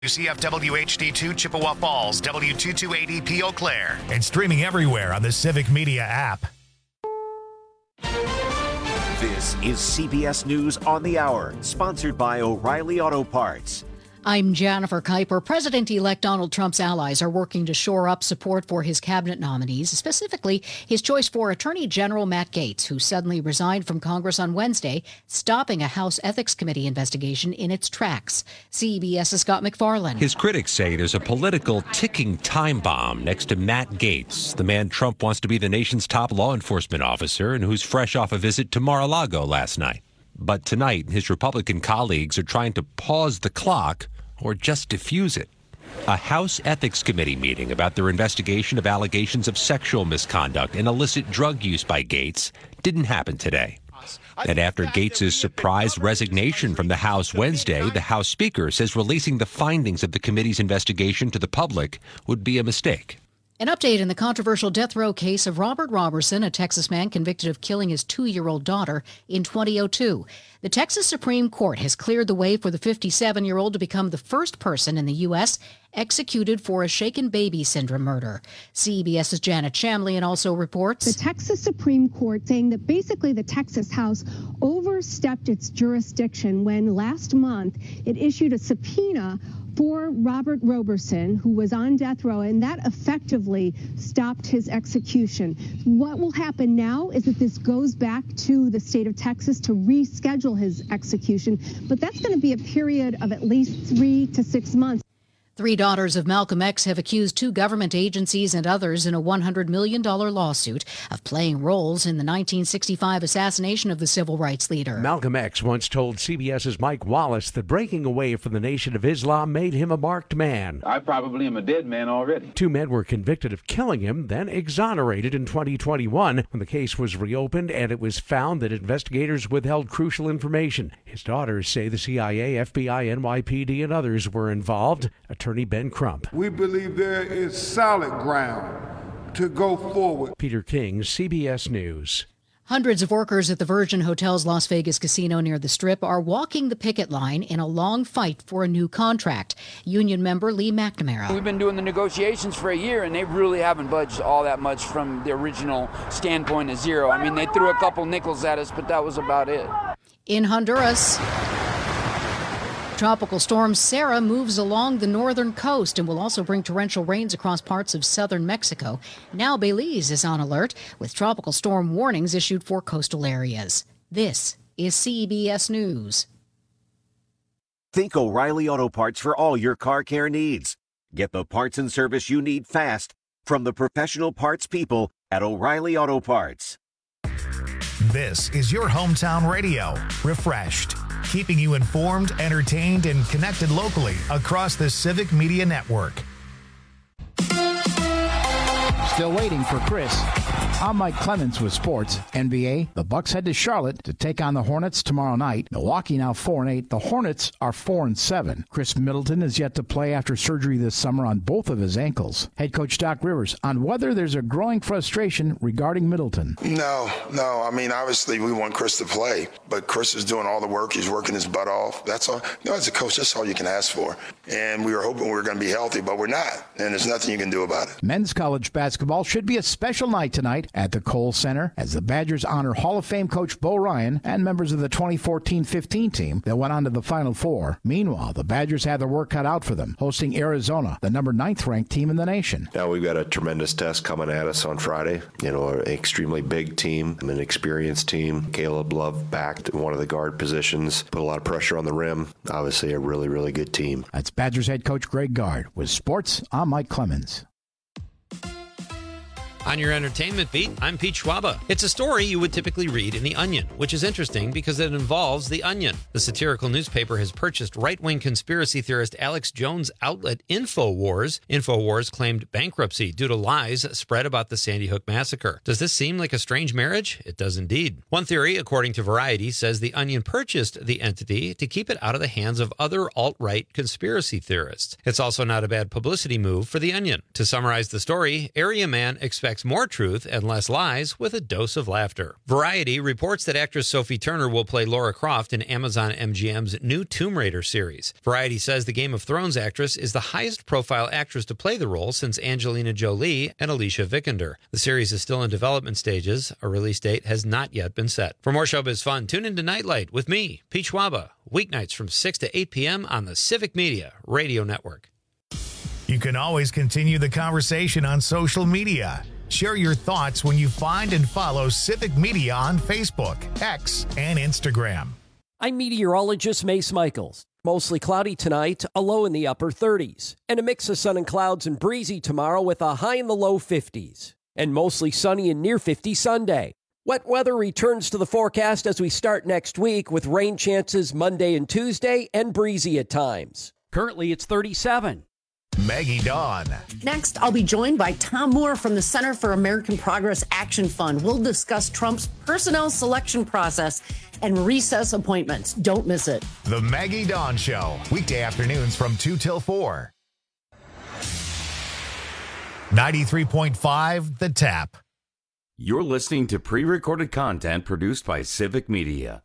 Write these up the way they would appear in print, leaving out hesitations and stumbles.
UCFW HD2 Chippewa Falls, W228EP Eau Claire, and streaming everywhere on the Civic Media app. This is CBS News on the Hour, sponsored by O'Reilly Auto Parts. I'm Jennifer Kuiper. President-elect Donald Trump's allies are working to shore up support for his cabinet nominees, specifically his choice for Attorney General Matt Gaetz, who suddenly resigned from Congress on Wednesday, stopping a House Ethics Committee investigation in its tracks. CBS's Scott McFarland. His critics say there's a political ticking time bomb next to Matt Gaetz, the man Trump wants to be the nation's top law enforcement officer and who's fresh off a visit to Mar-a-Lago last night. But tonight, his Republican colleagues are trying to pause the clock or just diffuse it. A House Ethics Committee meeting about their investigation of allegations of sexual misconduct and illicit drug use by Gaetz didn't happen today. And after Gaetz's surprise resignation from the House Wednesday, the House Speaker says releasing the findings of the committee's investigation to the public would be a mistake. An update in the controversial death row case of Robert Roberson, a Texas man convicted of killing his 2-year-old daughter in 2002. The Texas Supreme Court has cleared the way for the 57-year-old to become the first person in the U.S. executed for a shaken baby syndrome murder. CBS's Janet Shamlian also reports the Texas Supreme Court saying that basically the Texas House overstepped its jurisdiction when last month it issued a subpoena for Robert Roberson, who was on death row, and that effectively stopped his execution. What will happen now is that this goes back to the state of Texas to reschedule his execution, but that's going to be a period of at least 3 to 6 months. 3 daughters of Malcolm X have accused 2 government agencies and others in a $100 million lawsuit of playing roles in the 1965 assassination of the civil rights leader. Malcolm X once told CBS's Mike Wallace that breaking away from the Nation of Islam made him a marked man. I probably am a dead man already. 2 men were convicted of killing him, then exonerated in 2021 when the case was reopened and it was found that investigators withheld crucial information. His daughters say the CIA, FBI, NYPD, and others were involved. Attorney Ben Crump. We believe there is solid ground to go forward. Peter King, CBS News. Hundreds of workers at the Virgin Hotels Las Vegas casino near the Strip are walking the picket line in a long fight for a new contract. Union member Lee McNamara. We've been doing the negotiations for a year, and they really haven't budged all that much from the original standpoint of zero. I mean, they threw a couple nickels at us, but that was about it. In Honduras, Tropical storm Sarah moves along the northern coast and will also bring torrential rains across parts of southern Mexico. Now Belize is on alert with tropical storm warnings issued for coastal areas. This is CBS News. Think O'Reilly Auto Parts for all your car care needs. Get the parts and service you need fast from the professional parts people at O'Reilly Auto Parts. This is your hometown radio, refreshed, keeping you informed, entertained, and connected locally across the Civic Media Network. Still waiting for Chris. I'm Mike Clemens with sports. NBA, the Bucks head to Charlotte to take on the Hornets tomorrow night. Milwaukee now 4-8. The Hornets are 4-7. Chris Middleton is yet to play after surgery this summer on both of his ankles. Head coach Doc Rivers on whether there's a growing frustration regarding Middleton. No. I mean, obviously we want Chris to play, but Chris is doing all the work. He's working his butt off. That's all. As a coach, that's all you can ask for. And we were hoping we were going to be healthy, but we're not. And there's nothing you can do about it. Men's college basketball should be a special night tonight at the Kohl Center as the Badgers honor Hall of Fame coach Bo Ryan and members of the 2014-15 team that went on to the Final Four. Meanwhile, the Badgers have their work cut out for them, hosting Arizona, the number 9th ranked team in the nation. Now we've got a tremendous test coming at us on Friday. An extremely big team, an experienced team. Caleb Love back to one of the guard positions, put a lot of pressure on the rim. Obviously a really, really good team. That's Badgers head coach Greg Gard. With sports, I'm Mike Clemens. On your entertainment beat, I'm Pete Schwaba. It's a story you would typically read in The Onion, which is interesting because it involves The Onion. The satirical newspaper has purchased right-wing conspiracy theorist Alex Jones' outlet InfoWars. InfoWars claimed bankruptcy due to lies spread about the Sandy Hook massacre. Does this seem like a strange marriage? It does indeed. One theory, according to Variety, says The Onion purchased the entity to keep it out of the hands of other alt-right conspiracy theorists. It's also not a bad publicity move for The Onion. To summarize the story, Area Man expects expects more truth and less lies with a dose of laughter. Variety reports that actress Sophie Turner will play Lara Croft in Amazon MGM's new Tomb Raider series. Variety says the Game of Thrones actress is the highest-profile actress to play the role since Angelina Jolie and Alicia Vikander. The series is still in development stages. A release date has not yet been set. For more showbiz fun, tune into Nightlight with me, Pete Schwaba, weeknights from 6 to 8 p.m. on the Civic Media Radio Network. You can always continue the conversation on social media. Share your thoughts when you find and follow Civic Media on Facebook, X, and Instagram. I'm meteorologist Mace Michaels. Mostly cloudy tonight, a low in the upper 30s, and a mix of sun and clouds and breezy tomorrow with a high in the low 50s, and mostly sunny and near 50 Sunday. Wet weather returns to the forecast as we start next week with rain chances Monday and Tuesday and breezy at times. Currently, it's 37. Maggie Dawn. Next, I'll be joined by Tom Moore from the Center for American Progress Action Fund. We'll discuss Trump's personnel selection process and recess appointments. Don't miss it. The Maggie Dawn Show, weekday afternoons from 2 till 4. 93.5 The Tap. You're listening to pre-recorded content produced by Civic Media.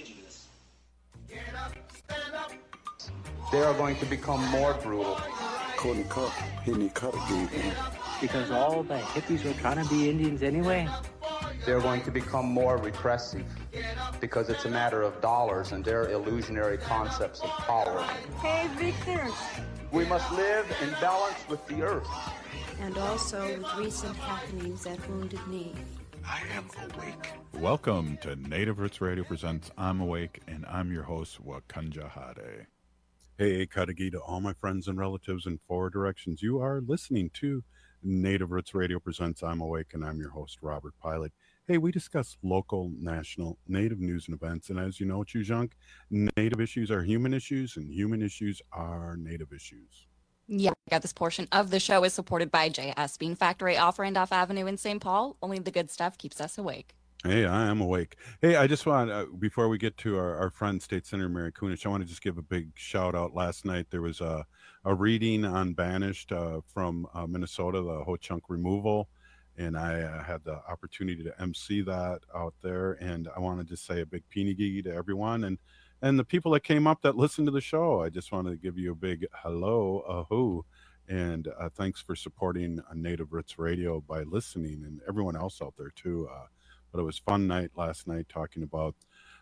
They are going to become more brutal. Couldn't cut. He didn't cut again. Because all the hippies were trying to be Indians anyway. They're going to become more repressive because it's a matter of dollars and their illusionary concepts of power. Hey, Victor. We must live in balance with the earth. And also with recent happenings at Wounded Knee. I am awake. Welcome to Native Roots Radio presents I'm Awake, and I'm your host, Wakanja Hade. Hey, Kadagi, to all my friends and relatives in 4 directions. You are listening to Native Roots Radio presents I'm Awake, and I'm your host, Robert Pilot. Hey, we discuss local, national, Native news and events, and as you know, Chujunk, Native issues are human issues, and human issues are Native issues. Yeah, this portion of the show is supported by JS Bean Factory off Randolph Avenue in St. Paul. Only the good stuff keeps us awake. Hey, I am awake. Hey, I just want, before we get to our friend, State Senator Mary Kunesh, I want to just give a big shout out. Last night, there was a reading on Banished from Minnesota, the Ho-Chunk removal, and I had the opportunity to MC that out there, and I want to just say a big Pinigi to everyone, and the people that came up that listened to the show. I just wanted to give you a big hello, ahoo, and thanks for supporting Native Roots Radio by listening, and everyone else out there, too. But it was fun night last night talking about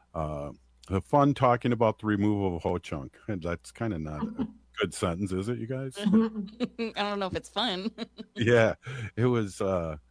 the removal of Ho-Chunk. That's kind of not a good sentence, is it, you guys? I don't know if it's fun. Yeah, it was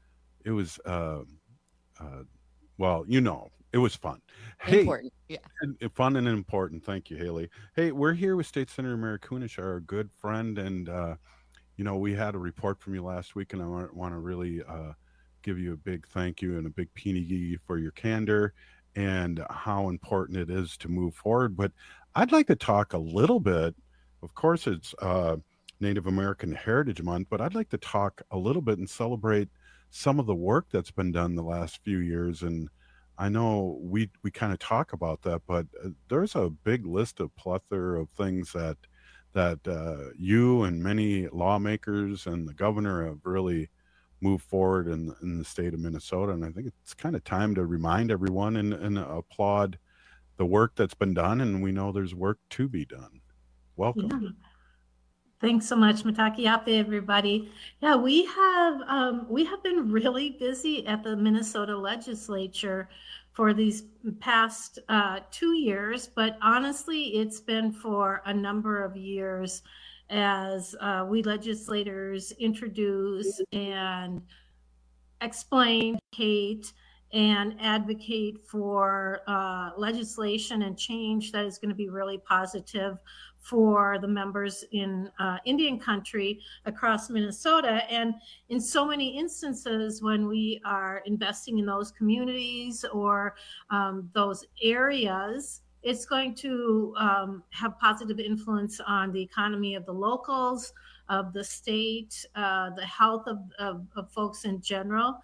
well, you know, it was fun. Hey, important, yeah. Fun and important. Thank you, Haley. Hey, we're here with State Senator Mary Kunesh, our good friend, and you know, we had a report from you last week, and I want to really give you a big thank you and a big pinigi for your candor and how important it is to move forward. But I'd like to talk a little bit, of course it's Native American Heritage Month, but I'd like to talk a little bit and celebrate some of the work that's been done the last few years. And I know we kind of talk about that, but there's a big list of plethora of things that you and many lawmakers and the governor have really move forward in the state of Minnesota. And I think it's kind of time to remind everyone and applaud the work that's been done. And we know there's work to be done. Welcome. Yeah. Thanks so much, Matakiape, everybody. Yeah, we have been really busy at the Minnesota legislature for these past 2 years, but honestly, it's been for a number of years as we legislators introduce and explain, educate, and advocate for legislation and change that is going to be really positive for the members in Indian country across Minnesota. And in so many instances, when we are investing in those communities or those areas, it's going to have positive influence on the economy of the locals, of the state, the health of folks in general.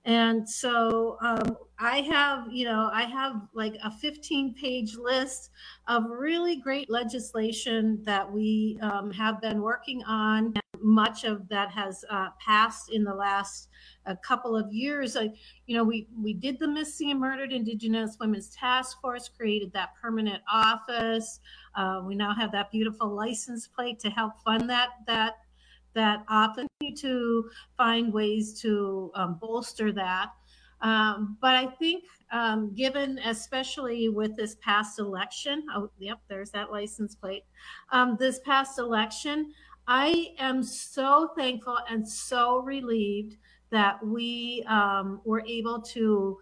And so I have like a 15-page list of really great legislation that we have been working on. And much of that has passed in the last couple of years. We did the Missing and Murdered Indigenous Women's Task Force, created that permanent office. We now have that beautiful license plate to help fund that often to find ways to bolster that. But I think given, especially with this past election, there's that license plate. This past election, I am so thankful and so relieved that we were able to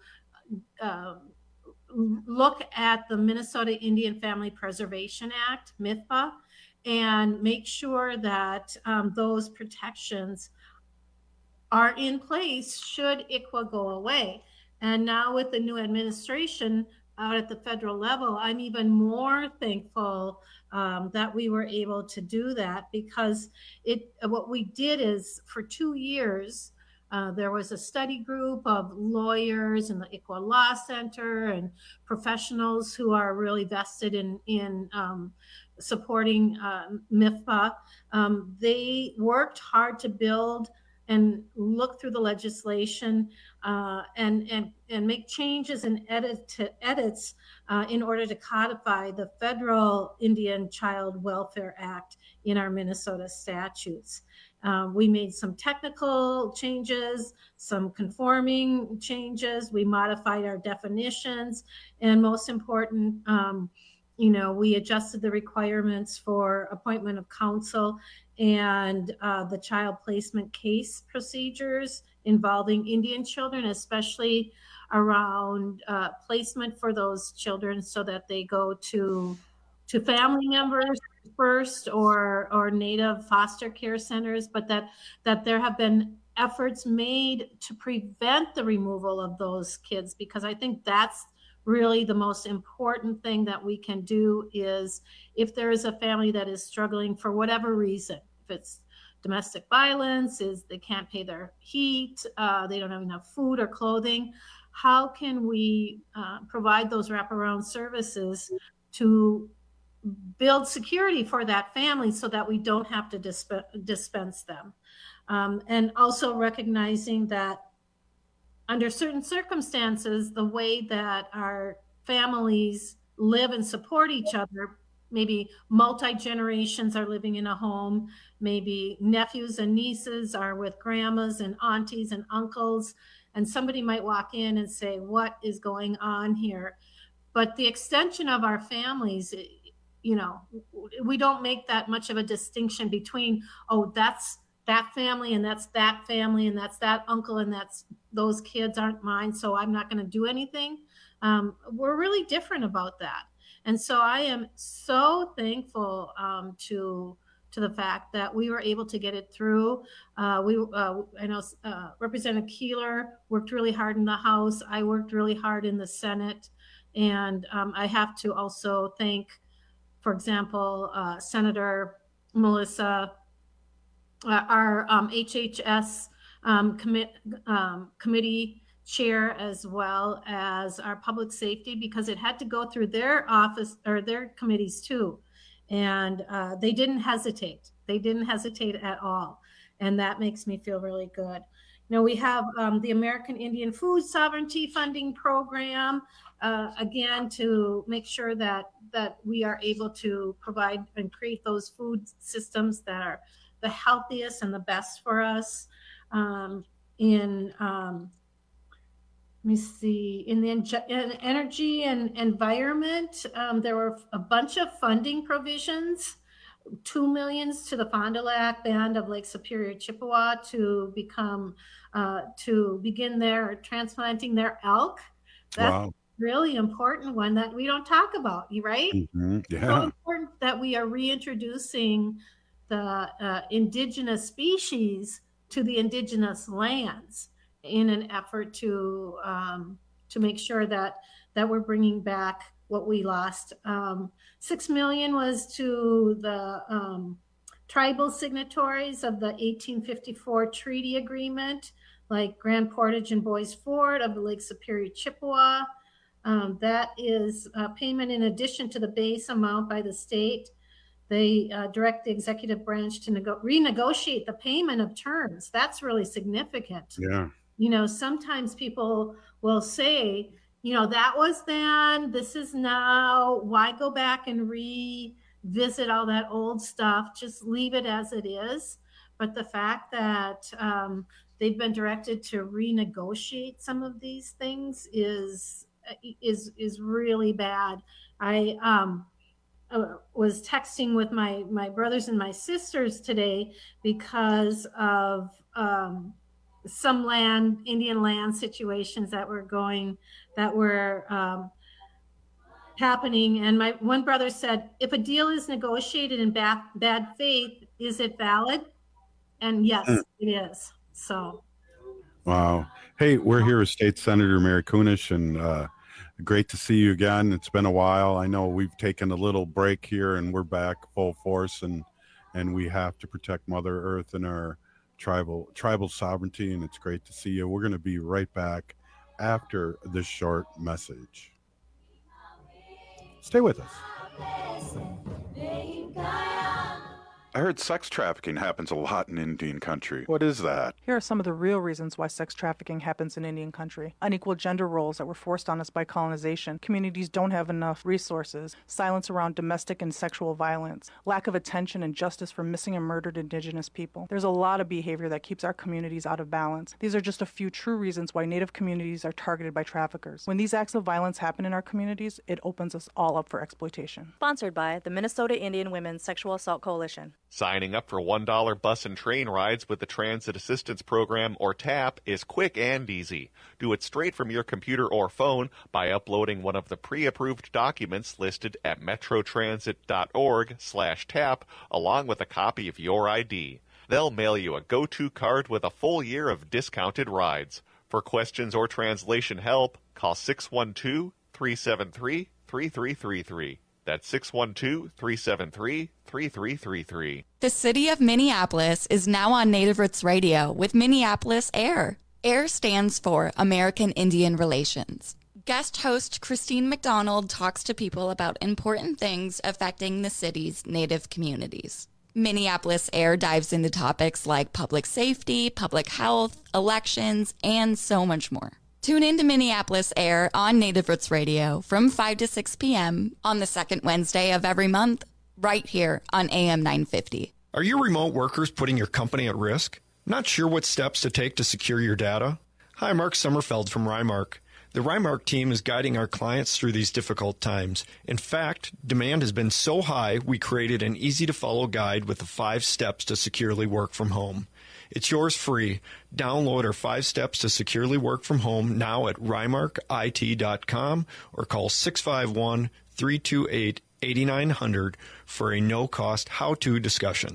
look at the Minnesota Indian Family Preservation Act, MIFPA, and make sure that those protections are in place should ICWA go away. And now with the new administration out at the federal level, I'm even more thankful that we were able to do that, because what we did is for 2 years, there was a study group of lawyers in the ICWA Law Center and professionals who are really vested in supporting MIFPA. They worked hard to build and look through the legislation and make changes and edits in order to codify the federal Indian Child Welfare Act in our Minnesota statutes. We made some technical changes, some conforming changes. We modified our definitions, and most important, we adjusted the requirements for appointment of counsel and the child placement case procedures involving Indian children, especially around placement for those children so that they go to family members first or Native foster care centers, but that there have been efforts made to prevent the removal of those kids, because I think that's really the most important thing that we can do. Is if there is a family that is struggling for whatever reason, if it's domestic violence, is they can't pay their heat, they don't have enough food or clothing, how can we provide those wraparound services to build security for that family so that we don't have to dispense them? And also recognizing that under certain circumstances, the way that our families live and support each other, maybe multi-generations are living in a home, maybe nephews and nieces are with grandmas and aunties and uncles, and somebody might walk in and say, what is going on here? But the extension of our families, we don't make that much of a distinction between, that's that family and that's that family and that's that uncle and those kids aren't mine, so I'm not going to do anything. We're really different about that. And so I am so thankful to the fact that we were able to get it through. I know Representative Keeler worked really hard in the House. I worked really hard in the Senate. And I have to also thank, for example, Senator Melissa, our HHS committee chair, as well as our public safety, because it had to go through their office or their committees too. And they didn't hesitate. They didn't hesitate at all. And that makes me feel really good. We have the American Indian Food Sovereignty Funding Program, again, to make sure that we are able to provide and create those food systems that are the healthiest and the best for us. In the energy and environment, there were a bunch of funding provisions, $2 million to the Fond du Lac Band of Lake Superior, Chippewa to begin their transplanting their elk. That's wow. Really important one that we don't talk about, right? Mm-hmm. Yeah. So important that we are reintroducing the indigenous species to the indigenous lands in an effort to make sure that we're bringing back what we lost. $6 million was to the tribal signatories of the 1854 treaty agreement, like Grand Portage and Boys Ford of the Lake Superior Chippewa. That is payment in addition to the base amount by the state. They direct the executive branch to renegotiate the payment of terms. That's really significant. Yeah. Sometimes people will say, that was then, this is now. Why go back and revisit all that old stuff? Just leave it as it is. But the fact that they've been directed to renegotiate some of these things is really bad. I was texting with my brothers and my sisters today because of some Indian land situations that were happening. And my one brother said, if a deal is negotiated in bad faith, is it valid? And yes, it is. So. Wow. Hey, we're here with State Senator Mary Kunesh, and great to see you again. It's been a while. I know we've taken a little break here, and we're back full force, and we have to protect Mother Earth and our tribal sovereignty, and it's great to see you. We're going to be right back after this short message. Stay with us. I heard sex trafficking happens a lot in Indian country. What is that? Here are some of the real reasons why sex trafficking happens in Indian country. Unequal gender roles that were forced on us by colonization. Communities don't have enough resources. Silence around domestic and sexual violence. Lack of attention and justice for missing and murdered Indigenous people. There's a lot of behavior that keeps our communities out of balance. These are just a few true reasons why Native communities are targeted by traffickers. When these acts of violence happen in our communities, it opens us all up for exploitation. Sponsored by the Minnesota Indian Women's Sexual Assault Coalition. Signing up for $1 bus and train rides with the Transit Assistance Program, or TAP, is quick and easy. Do it straight from your computer or phone by uploading one of the pre-approved documents listed at metrotransit.org/TAP, along with a copy of your ID. They'll mail you a go-to card with a full year of discounted rides. For questions or translation help, call 612-373-3333. That's 612-373-3333. The city of Minneapolis is now on Native Roots Radio with Minneapolis AIR. AIR stands for American Indian Relations. Guest host Christine McDonald talks to people about important things affecting the city's Native communities. Minneapolis AIR dives into topics like public safety, public health, elections, and so much more. Tune in to Minneapolis AIR on Native Roots Radio from 5 to 6 p.m. on the second Wednesday of every month, right here on AM 950. Are your remote workers putting your company at risk? Not sure what steps to take to secure your data? Hi, Mark Sommerfeld from Rymark. The Rymark team is guiding our clients through these difficult times. In fact, demand has been so high, we created an easy-to-follow guide with the 5 steps to securely work from home. It's yours free. Download our 5 steps to securely work from home now at rymarkit.com or call 651-328-8900 for a no-cost how-to discussion.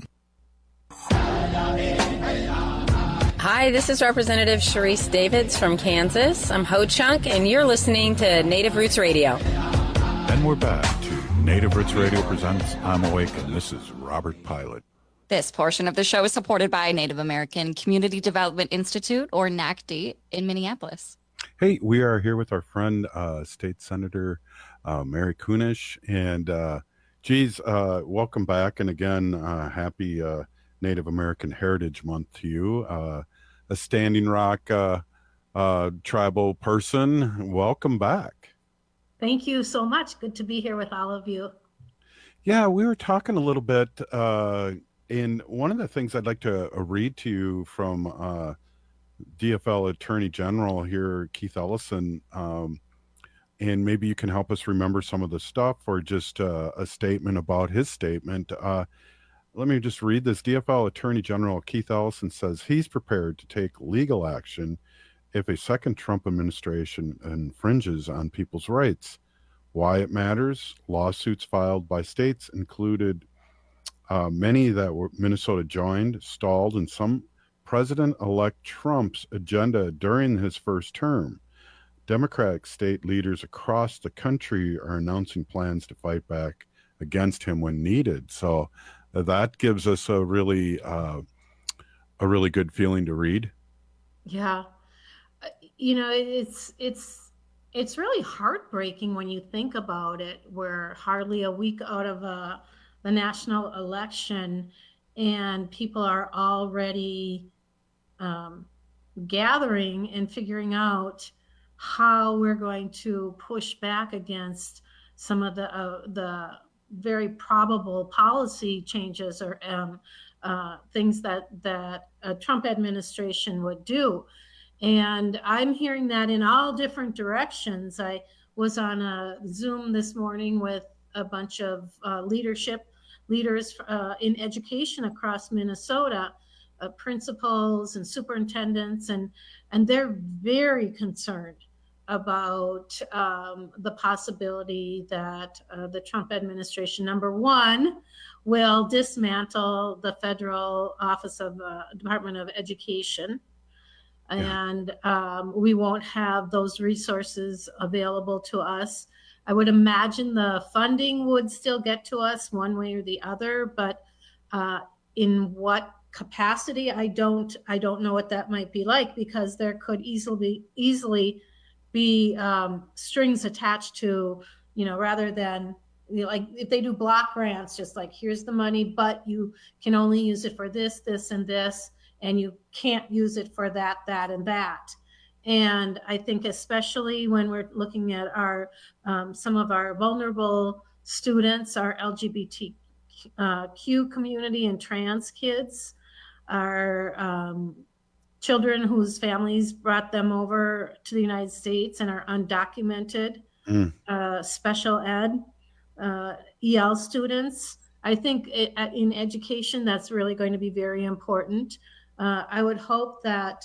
Hi, this is Representative Sharice Davids from Kansas. I'm Ho Chunk, and you're listening to Native Roots Radio. And we're back to Native Roots Radio presents I'm Awake, and this is Robert Pilot. This portion of the show is supported by Native American Community Development Institute, or NACD, in Minneapolis. Hey, we are here with our friend, State Senator Mary Kunesh. And, welcome back. And again, happy Native American Heritage Month to you. A Standing Rock tribal person, welcome back. Thank you so much. Good to be here with all of you. Yeah, we were talking a little bit. And one of the things I'd like to read to you from DFL Attorney General here, Keith Ellison, and maybe you can help us remember some of the stuff, or just a statement about his statement. Let me just read this. DFL Attorney General Keith Ellison says he's prepared to take legal action if a second Trump administration infringes on people's rights. Why it matters? Lawsuits filed by states included many that were Minnesota joined, stalled, and some President-elect Trump's agenda during his first term. Democratic state leaders across the country are announcing plans to fight back against him when needed. So that gives us a really good feeling to read. Yeah, it's really heartbreaking when you think about it. We're hardly a week out of the national election, and people are already gathering and figuring out how we're going to push back against some of the very probable policy changes or things that a Trump administration would do. And I'm hearing that in all different directions. I was on a Zoom this morning with a bunch of leaders in education across Minnesota, principals and superintendents, and they're very concerned about the possibility that the Trump administration, number one, will dismantle the federal Office of Department of Education. And we won't have those resources available to us. I would imagine the funding would still get to us one way or the other, but in what capacity, I don't know what that might be like, because there could easily be strings attached to, rather than, like if they do block grants, just like, here's the money, but you can only use it for this, this, and this, and you can't use it for that, that, and that. And I think especially when we're looking at our some of our vulnerable students, our LGBTQ community and trans kids, our children whose families brought them over to the United States and are undocumented, special ed, EL students. I think in education, that's really going to be very important. I would hope that,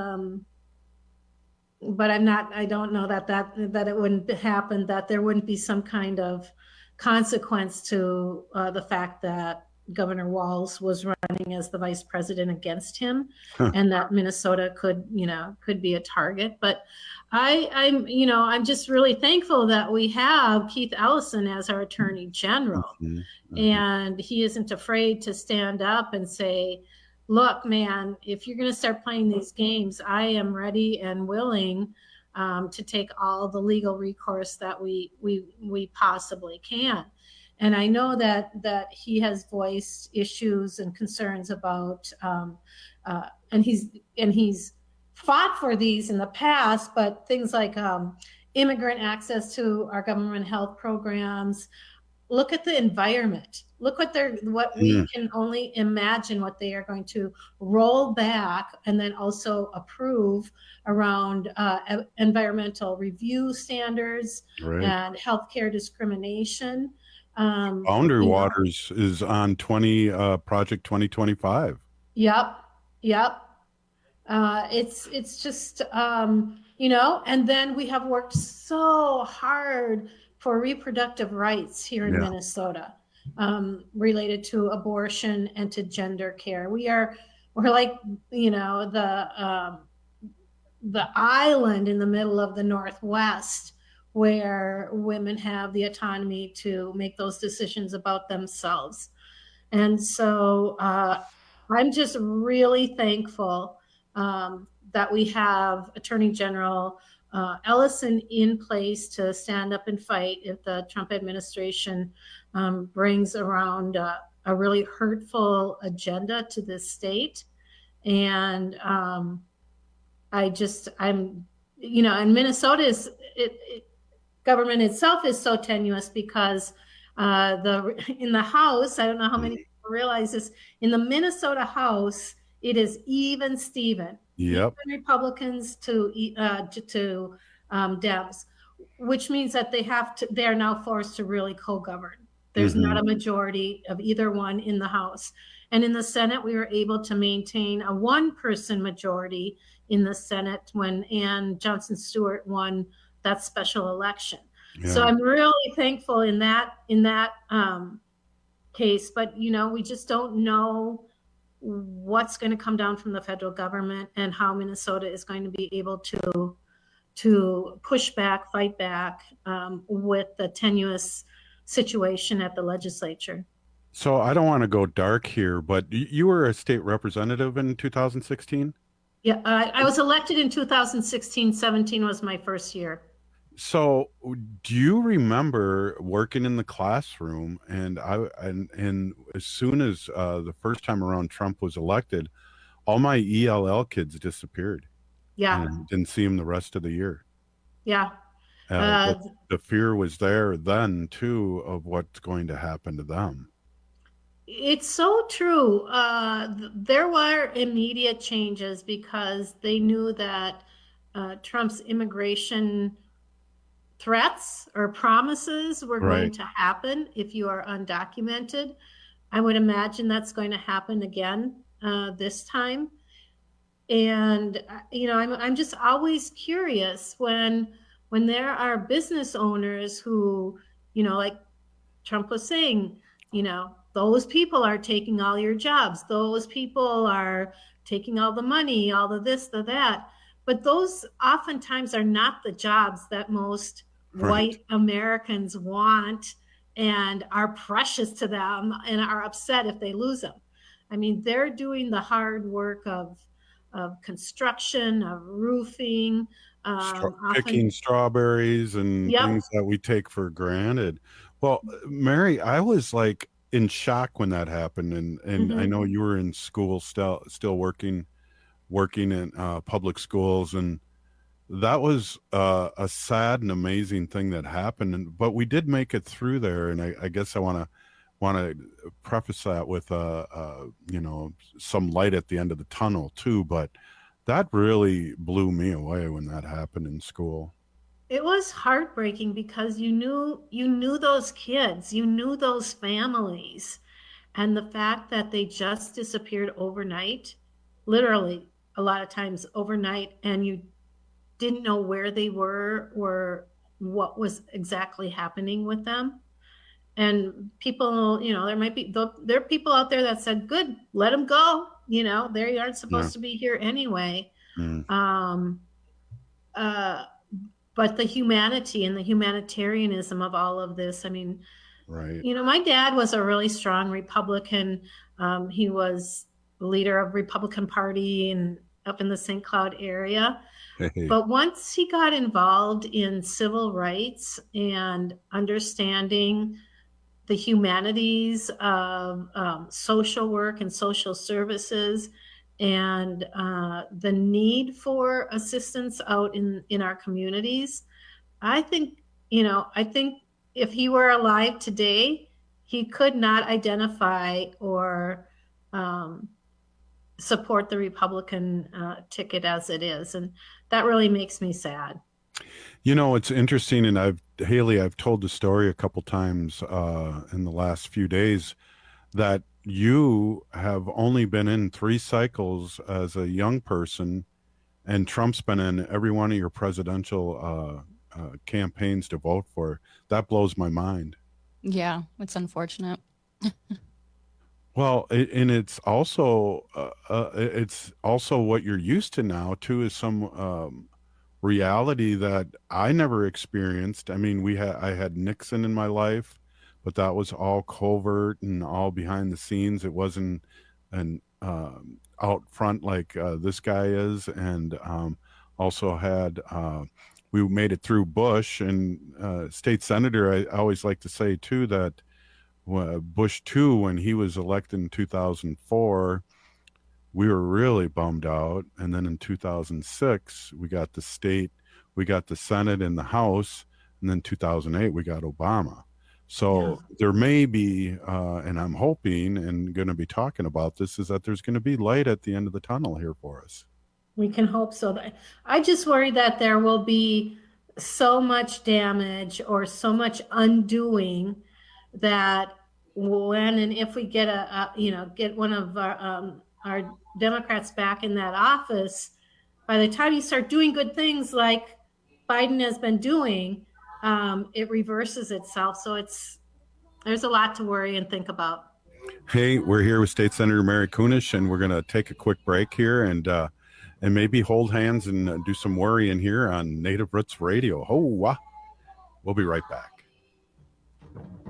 but I don't know that it wouldn't happen, that there wouldn't be some kind of consequence to the fact that Governor Walz was running as the vice president against him, and that Minnesota could be a target. But I'm just really thankful that we have Keith Ellison as our Attorney General, and he isn't afraid to stand up and say, look, man, if you're going to start playing these games, I am ready and willing to take all the legal recourse that we possibly can. And I know that he has voiced issues and concerns about, and he's fought for these in the past, but things like immigrant access to our government health programs. Look at the environment. Look what we can only imagine what they are going to roll back and then also approve around environmental review standards and healthcare discrimination. Boundary Waters is on Project 2025. Yep. It's just and then we have worked so hard for reproductive rights here in Minnesota, related to abortion and to gender care. We're like, the island in the middle of the Northwest where women have the autonomy to make those decisions about themselves. And so I'm just really thankful that we have Attorney General Ellison in place to stand up and fight if the Trump administration brings around a really hurtful agenda to this state. And and Minnesota government itself is so tenuous because in the House, I don't know how many people realize this, in the Minnesota House, it is even Steven. Yep. Even Republicans to Dems, which means that they're now forced to really co-govern. There's not a majority of either one in the House. And in the Senate, we were able to maintain a one-person majority in the Senate when Ann Johnson Stewart won that special election. Yeah. So I'm really thankful in that case, but we just don't know what's going to come down from the federal government and how Minnesota is going to be able to push back, fight back with the tenuous situation at the legislature. So I don't want to go dark here, but you were a state representative in 2016? Yeah, I was elected in 2016. 17 was my first year. So, do you remember working in the classroom? And as soon as the first time around Trump was elected, all my ELL kids disappeared. Yeah, and didn't see them the rest of the year. Yeah, the fear was there then too of what's going to happen to them. it's so true. There were immediate changes because they knew that Trump's immigration threats or promises were going Right. to happen if you are undocumented. I would imagine that's going to happen again this time. And I'm just always curious when there are business owners who, like Trump was saying, those people are taking all your jobs. Those people are taking all the money, all the this, the that. But those oftentimes are not the jobs that most white Americans want and are precious to them and are upset if they lose them. I mean, they're doing the hard work of construction, of roofing, Picking strawberries and Yep. things that we take for granted. Well, Mary, I was like in shock when that happened, and I Mhm. know you were in school still working in public schools, and that was a sad and amazing thing that happened. But we did make it through there, and I guess I want to preface that with some light at the end of the tunnel too. But that really blew me away when that happened in school. It was heartbreaking because you knew those kids, you knew those families, and the fact that they just disappeared overnight, literally a lot of times overnight, and you didn't know where they were or what was exactly happening with them. And people, there are people out there that said, good, let them go. They aren't supposed to be here anyway. But the humanity and the humanitarianism of all of this, I mean, Right. my dad was a really strong Republican. He was the leader of Republican Party and up in the St. Cloud area. Hey. But once he got involved in civil rights and understanding the humanities of social work and social services and the need for assistance out in our communities, I think if he were alive today, he could not identify or support the Republican ticket as it is. And that really makes me sad. It's interesting, and Haley, I've told the story a couple times in the last few days that you have only been in 3 cycles as a young person, and Trump's been in every one of your presidential campaigns to vote for. That blows my mind. Yeah, it's unfortunate. Well, it's also what you're used to now too, is some reality that I never experienced. I mean, I had Nixon in my life, but that was all covert and all behind the scenes. It wasn't out front like this guy is. And also had we made it through Bush and state senator. I always like to say too that Bush 2, when he was elected in 2004, we were really bummed out. And then in 2006, we got the state, we got the Senate and the House. And then 2008, we got Obama. So there may be, and I'm hoping and going to be talking about this, is that there's going to be light at the end of the tunnel here for us. We can hope so. I just worry that there will be so much damage or so much undoing that when and if we get get one of our Democrats back in that office, by the time you start doing good things like Biden has been doing, it reverses itself. So there's a lot to worry and think about. Hey, we're here with State Senator Mary Kunesh, and we're going to take a quick break here and maybe hold hands and do some worrying here on Native Roots Radio. We'll be right back.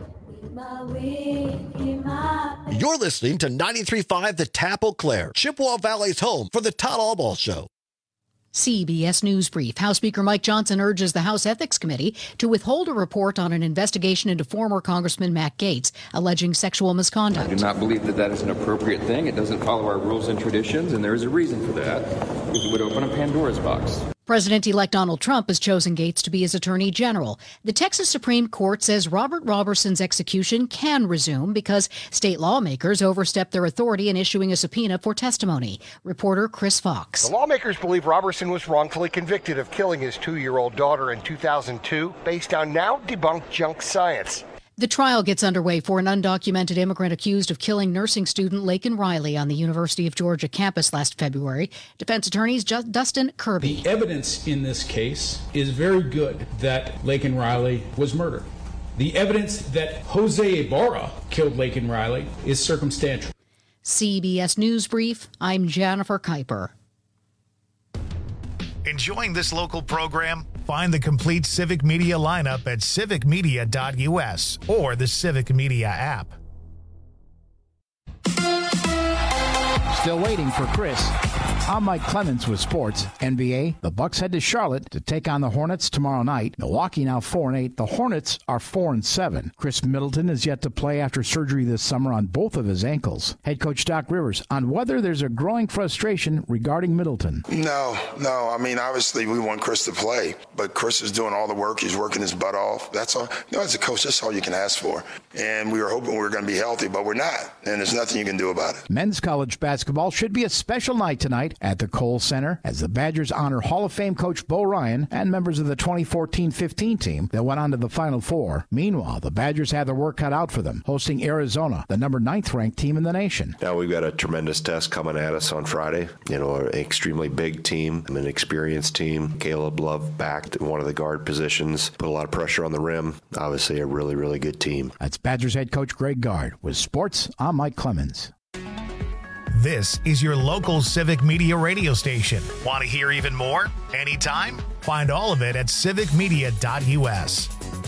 You're listening to 93.5 The Tap Eau Claire, Chippewa Valley's home for the Todd Albaugh Show. CBS News Brief. House Speaker Mike Johnson urges the House Ethics Committee to withhold a report on an investigation into former Congressman Matt Gaetz alleging sexual misconduct. I do not believe that is an appropriate thing. It doesn't follow our rules and traditions, and there is a reason for that. It would open a Pandora's box. President-elect Donald Trump has chosen Gaetz to be his attorney general. The Texas Supreme Court says Robert Roberson's execution can resume because state lawmakers overstepped their authority in issuing a subpoena for testimony. Reporter Chris Fox. The lawmakers believe Roberson was wrongfully convicted of killing his 2-year-old daughter in 2002 based on now debunked junk science. The trial gets underway for an undocumented immigrant accused of killing nursing student Laken Riley on the University of Georgia campus last February. Defense attorneys Dustin Kirby. The evidence in this case is very good that Laken Riley was murdered. The evidence that Jose Ibarra killed Laken Riley is circumstantial. CBS News Brief, I'm Jennifer Kuiper. Enjoying this local program? Find the complete Civic Media lineup at civicmedia.us or the Civic Media app. Still waiting for Chris. I'm Mike Clements with sports. NBA, the Bucks head to Charlotte to take on the Hornets tomorrow night. Milwaukee now 4-8. The Hornets are 4-7. Chris Middleton is yet to play after surgery this summer on both of his ankles. Head coach Doc Rivers on whether there's a growing frustration regarding Middleton. No. I mean, obviously we want Chris to play, but Chris is doing all the work. He's working his butt off. That's all. As a coach, that's all you can ask for. And we were hoping we were going to be healthy, but we're not. And there's nothing you can do about it. Men's college basketball should be a special night tonight at the Kohl Center as the Badgers honor Hall of Fame coach Bo Ryan and members of the 2014-15 team that went on to the Final Four. Meanwhile, the Badgers have their work cut out for them, hosting Arizona, the number 9th ranked team in the nation. Now we've got a tremendous test coming at us on Friday. An extremely big team, an experienced team. Caleb Love backed in one of the guard positions, put a lot of pressure on the rim. Obviously a really, really good team. That's Badgers head coach Greg Gard. With sports, I'm Mike Clemens. This is your local Civic Media radio station. Want to hear even more? Anytime? Find all of it at civicmedia.us.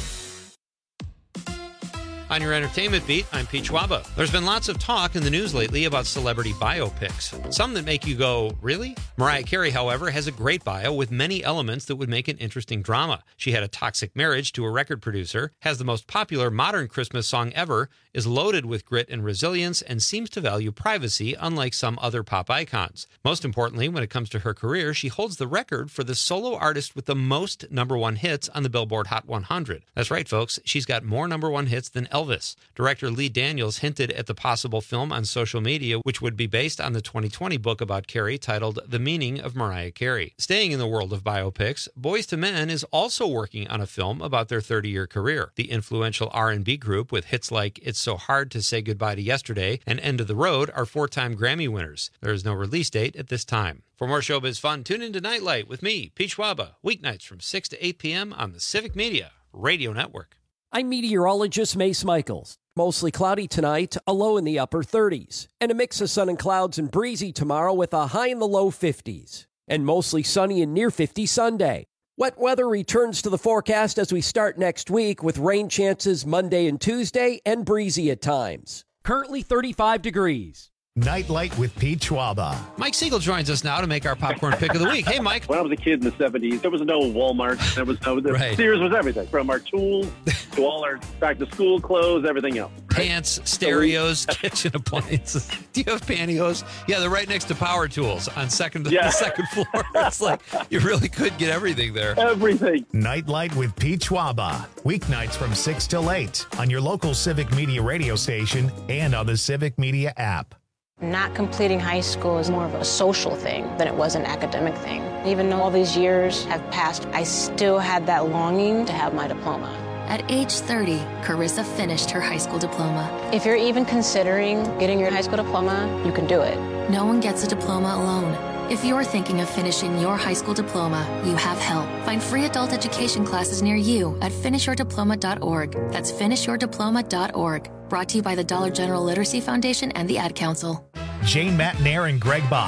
On your entertainment beat, I'm Pete Schwaba. There's been lots of talk in the news lately about celebrity biopics. Some that make you go, really? Mariah Carey, however, has a great bio with many elements that would make an interesting drama. She had a toxic marriage to a record producer, has the most popular modern Christmas song ever, is loaded with grit and resilience, and seems to value privacy, unlike some other pop icons. Most importantly, when it comes to her career, she holds the record for the solo artist with the most #1 hits on the Billboard Hot 100. That's right, folks. She's got more #1 hits than Elvis. Director Lee Daniels hinted at the possible film on social media, which would be based on the 2020 book about Carey titled The Meaning of Mariah Carey. Staying in the world of biopics, Boyz II Men is also working on a film about their 30-year career. The influential R&B group with hits like It's So Hard to Say Goodbye to Yesterday and End of the Road are 4-time Grammy winners. There is no release date at this time. For more showbiz fun, tune into Nightlight with me, Pete Schwaba, weeknights from 6 to 8 p.m. on the Civic Media Radio Network. I'm meteorologist Mace Michaels. Mostly cloudy tonight, a low in the upper 30s, and a mix of sun and clouds and breezy tomorrow with a high in the low 50s, and mostly sunny and near 50 Sunday. Wet weather returns to the forecast as we start next week with rain chances Monday and Tuesday and breezy at times. Currently 35 degrees. Nightlight with Pete Schwaba. Mike Siegel joins us now to make our popcorn pick of the week. Hey, Mike. When I was a kid in the 70s, there was no Walmart. There was no right. Sears was everything, from our tools to all our back-to-school clothes, everything else. Pants, stereos, kitchen appliances. Do you have pantyhose? Yeah, they're right next to power tools on the second floor. It's like you really could get everything there. Everything. Nightlight with Pete Schwaba. Weeknights from 6 till 8 on your local Civic Media radio station and on the Civic Media app. Not completing high school is more of a social thing than it was an academic thing. Even though all these years have passed, I still had that longing to have my diploma. At age 30, Carissa finished her high school diploma. If you're even considering getting your high school diploma, you can do it. No one gets a diploma alone. If you're thinking of finishing your high school diploma, you have help. Find free adult education classes near you at finishyourdiploma.org. That's finishyourdiploma.org. Brought to you by the Dollar General Literacy Foundation and the Ad Council. Jane Matnair and Greg Bach.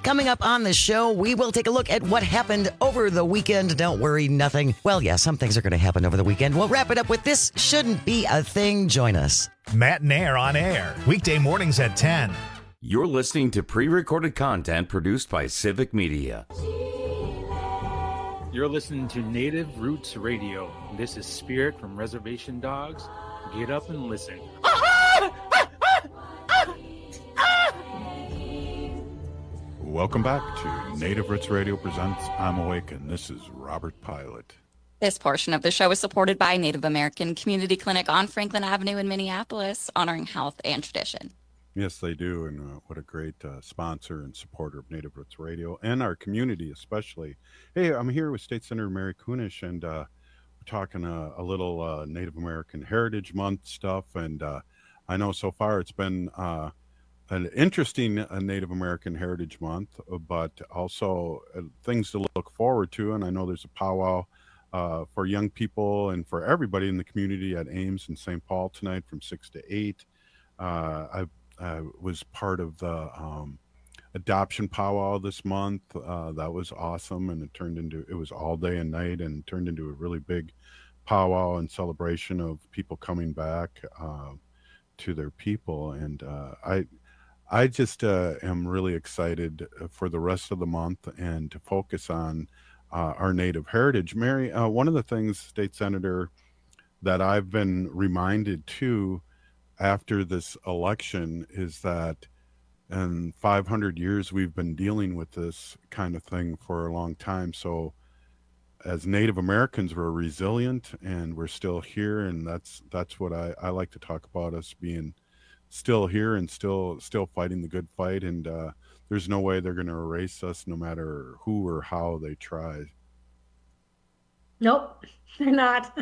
Coming up on the show, we will take a look at what happened over the weekend. Don't worry, nothing. Well, yeah, some things are going to happen over the weekend. We'll wrap it up with This Shouldn't Be a Thing. Join us. Matt and Air on air, weekday mornings at 10. You're listening to pre-recorded content produced by Civic Media. You're listening to Native Roots Radio. This is Spirit from Reservation Dogs. Get up and listen. Welcome back to Native Roots Radio presents I'm Awake, and this is Robert Pilot. This portion of the show is supported by Native American Community Clinic on Franklin Avenue in Minneapolis, honoring health and tradition. Yes, they do, and what a great sponsor and supporter of Native Roots Radio and our community especially. Hey, I'm here with State Senator Mary Kunesh, and we're talking a little Native American Heritage Month stuff, and I know so far it's been an interesting Native American Heritage Month, but also things to look forward to, and I know there's a powwow for young people and for everybody in the community at Ames in St. Paul tonight from 6 to 8. I was part of the adoption powwow this month. That was awesome, and it was all day and night, and turned into a really big powwow and celebration of people coming back to their people. And I just am really excited for the rest of the month and to focus on our Native heritage. Mary, one of the things, State Senator, that I've been reminded too after this election is that in 500 years we've been dealing with this kind of thing for a long time. So as Native Americans, we're resilient and we're still here, and that's what I like to talk about, us being still here and still fighting the good fight, and there's no way they're going to erase us no matter who or how they try. Nope, they're not.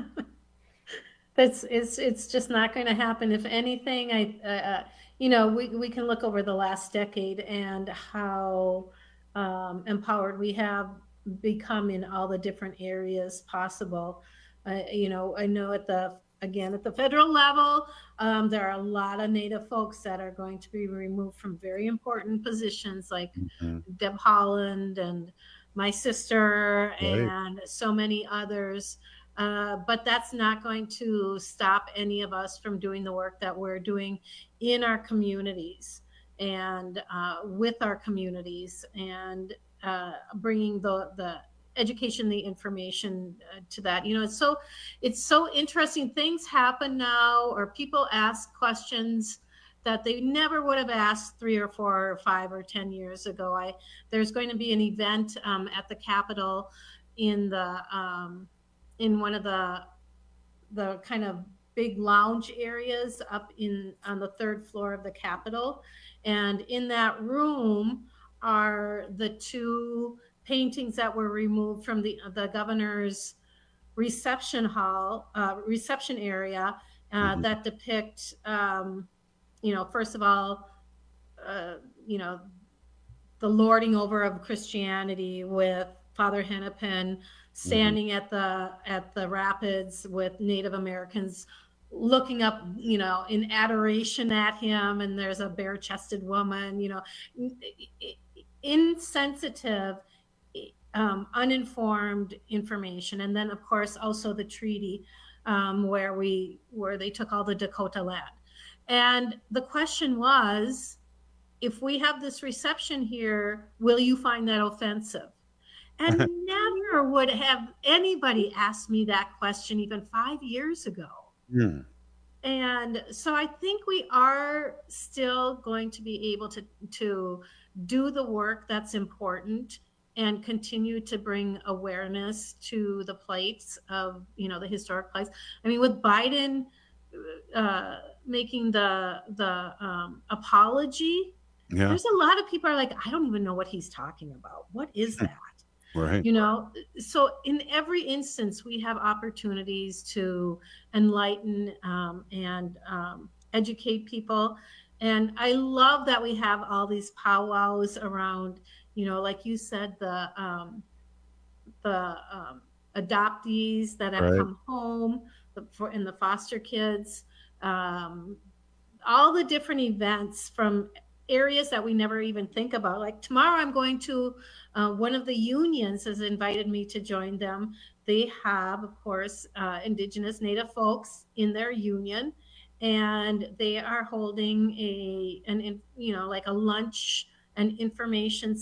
It's just not going to happen. If anything, we can look over the last decade and how empowered we have become in all the different areas possible. I know at the federal level, there are a lot of Native folks that are going to be removed from very important positions, like Deb Holland and my sister, right, and so many others. But that's not going to stop any of us from doing the work that we're doing in our communities and with our communities, and bringing the education, the information to that. It's so interesting. Things happen now, or people ask questions that they never would have asked 3 or 4 or 5 or 10 years ago. There's going to be an event at the Capitol in one of the kind of big lounge areas up on the 3rd floor of the Capitol, and in that room are the 2 paintings that were removed from the governor's reception area that depict, first of all, the lording over of Christianity, with Father Hennepin standing at the rapids with Native Americans looking up, in adoration at him, and there's a bare-chested woman, insensitive, uninformed information. And then, of course, also the treaty where they took all the Dakota land. And the question was, if we have this reception here, will you find that offensive? And never would have anybody asked me that question even 5 years ago. Mm. And so I think we are still going to be able to do the work that's important and continue to bring awareness to the plates of, the historic place. I mean, with Biden making the apology, there's a lot of people are like, I don't even know what he's talking about. What is that? Right. So in every instance, we have opportunities to enlighten and educate people. And I love that we have all these powwows around, like you said, the adoptees that have come home, and the foster kids, all the different events from areas that we never even think about. Like tomorrow I'm going to, one of the unions has invited me to join them. They have, of course, Indigenous Native folks in their union, and they are holding like a lunch and information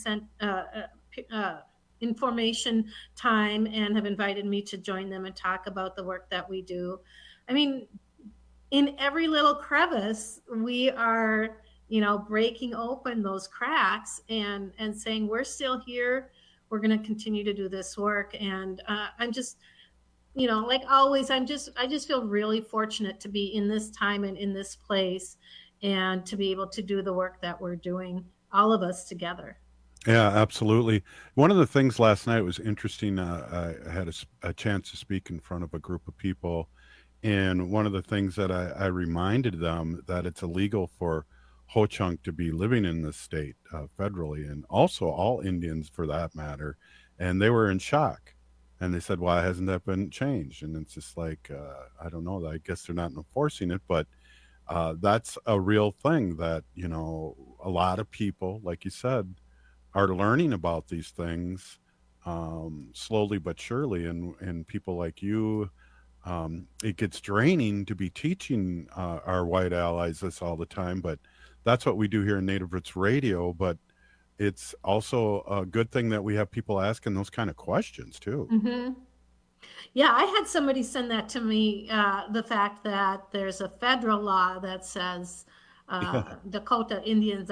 information time, and have invited me to join them and talk about the work that we do. I mean, in every little crevice, we are, breaking open those cracks and saying, we're still here. We're going to continue to do this work. And I'm just, like always, I just feel really fortunate to be in this time and in this place, and to be able to do the work that we're doing, all of us together. Yeah, absolutely. One of the things last night was interesting. I had a chance to speak in front of a group of people. And one of the things that I reminded them that it's illegal for Ho-Chunk to be living in the state federally, and also all Indians for that matter. And they were in shock. And they said, why hasn't that been changed? And it's just like, I don't know. I guess they're not enforcing it. But that's a real thing that, a lot of people, like you said, are learning about these things slowly but surely. And people like you, it gets draining to be teaching our white allies this all the time, but that's what we do here in Native Roots Radio. But it's also a good thing that we have people asking those kind of questions too. Mm-hmm. Yeah, I had somebody send that to me, the fact that there's a federal law that says Dakota Indians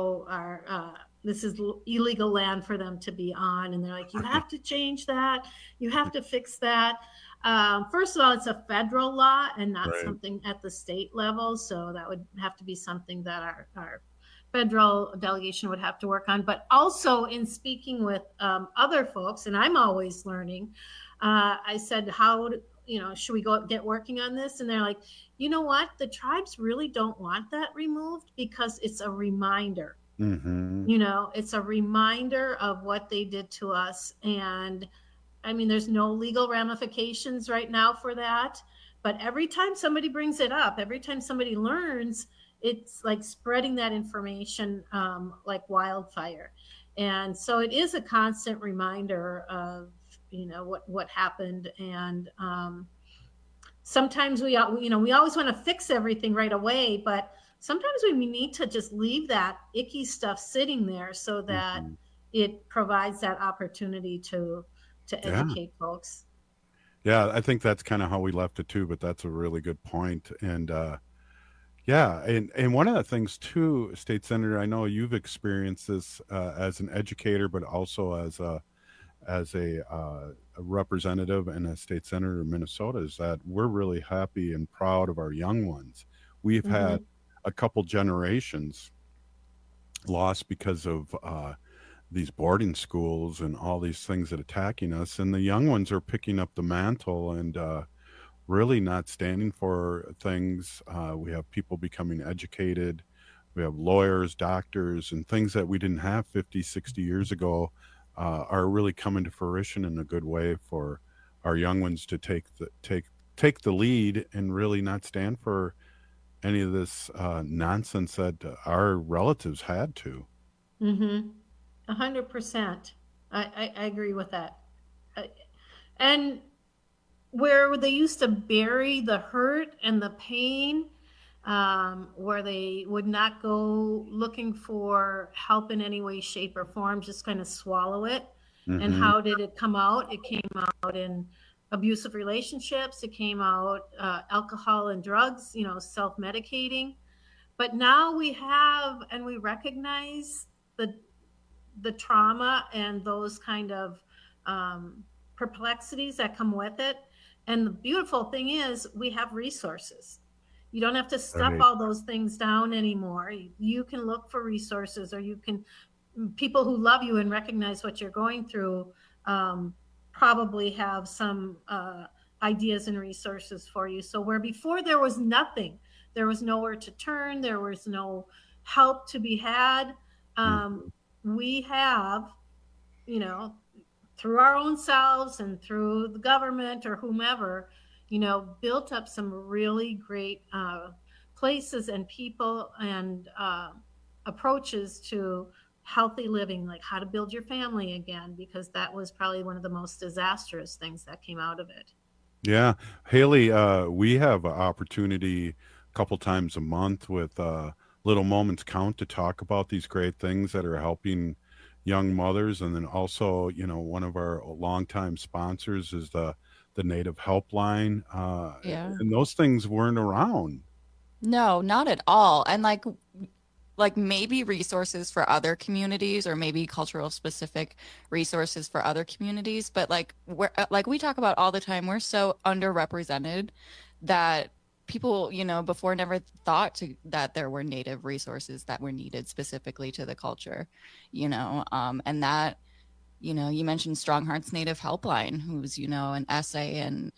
this is illegal land for them to be on. And they're like, you have to change that. You have to fix that. First of all, it's a federal law and not something at the state level. So that would have to be something that our federal delegation would have to work on. But also in speaking with other folks, and I'm always learning, I said, should we go get working on this? And they're like, you know what? The tribes really don't want that removed because it's a reminder. Mm-hmm. It's a reminder of what they did to us. And I mean, there's no legal ramifications right now for that. But every time somebody brings it up, every time somebody learns, it's like spreading that information like wildfire. And so it is a constant reminder of, what happened. And sometimes we always want to fix everything right away, but sometimes we need to just leave that icky stuff sitting there so that it provides that opportunity to educate folks. Yeah, I think that's kind of how we left it too, but that's a really good point. And and one of the things too, State Senator, I know you've experienced this as an educator, but also as a representative and a state senator in Minnesota, is that we're really happy and proud of our young ones. We've had a couple generations lost because of these boarding schools and all these things that are attacking us. And the young ones are picking up the mantle and really not standing for things. We have people becoming educated. We have lawyers, doctors, and things that we didn't have 50, 60 years ago are really coming to fruition in a good way for our young ones to take the lead and really not stand for any of this nonsense that our relatives had to. 100%. I agree with that. And where they used to bury the hurt and the pain, where they would not go looking for help in any way, shape, or form, just kind of swallow it. And how did it come out? It came out in abusive relationships. It came out alcohol and drugs, self-medicating. But now we have, and we recognize the trauma and those kind of perplexities that come with it. And the beautiful thing is we have resources. You don't have to stuff all those things down anymore. You can look for resources, or people who love you and recognize what you're going through probably have some ideas and resources for you. So where before there was nothing, there was nowhere to turn, there was no help to be had, we have, through our own selves and through the government or whomever, built up some really great places and people and approaches to healthy living, like how to build your family again, because that was probably one of the most disastrous things that came out of it. Yeah. Haley, we have an opportunity a couple times a month with Little Moments Count to talk about these great things that are helping young mothers. And then also, one of our longtime sponsors is the Native Helpline. And those things weren't around. No, not at all. And like maybe resources for other communities, or maybe cultural specific resources for other communities. But like we talk about all the time, we're so underrepresented that people, before never thought that there were Native resources that were needed specifically to the culture, and that, you mentioned Strong Hearts Native Helpline, who's, an essay and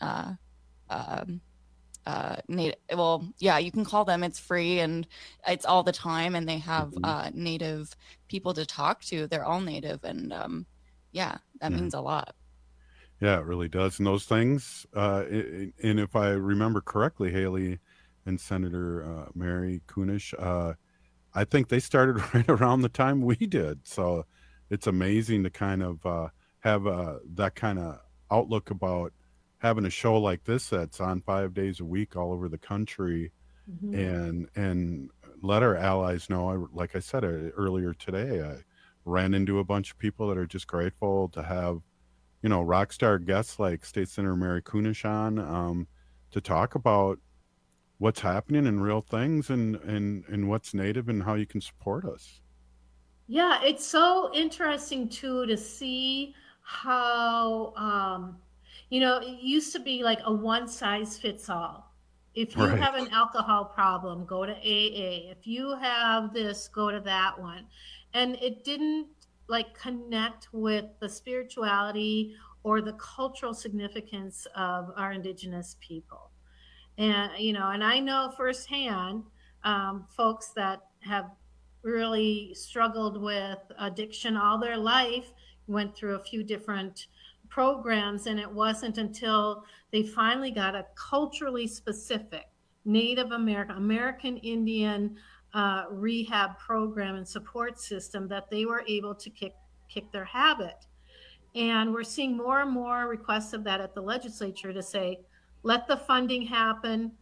Native. Well, yeah, you can call them. It's free and it's all the time, and they have Native people to talk to. They're all Native, and that means a lot. Yeah, it really does. And those things, and if I remember correctly, Haley and Senator Mary Kunesh, I think they started right around the time we did. So it's amazing to kind of have that kind of outlook about having a show like this that's on 5 days a week all over the country, and let our allies know. Like I said earlier today, I ran into a bunch of people that are just grateful to have, rock star guests like State Senator Mary Kunesh on to talk about what's happening and real things and what's Native and how you can support us. Yeah, it's so interesting too to see how it used to be like a one size fits all. If you have an alcohol problem, go to AA. If you have this, go to that one. And it didn't connect with the spirituality or the cultural significance of our Indigenous people. And, and I know firsthand folks that have really struggled with addiction all their life, went through a few different programs, and it wasn't until they finally got a culturally specific Native American Indian rehab program and support system that they were able to kick their habit. And we're seeing more and more requests of that at the legislature to say, let the funding happen